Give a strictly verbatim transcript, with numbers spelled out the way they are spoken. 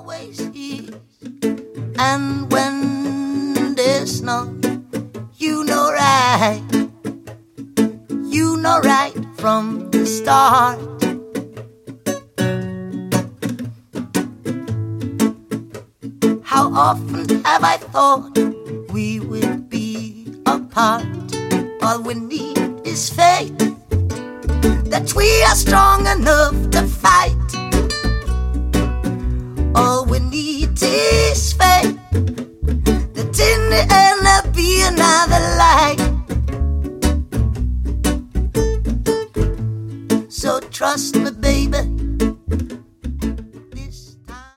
always is. And when there's none, you know right, you know right from the start. How often have I thought we would be apart? All we need is faith, that we are strong enough to fight. All we need is faith,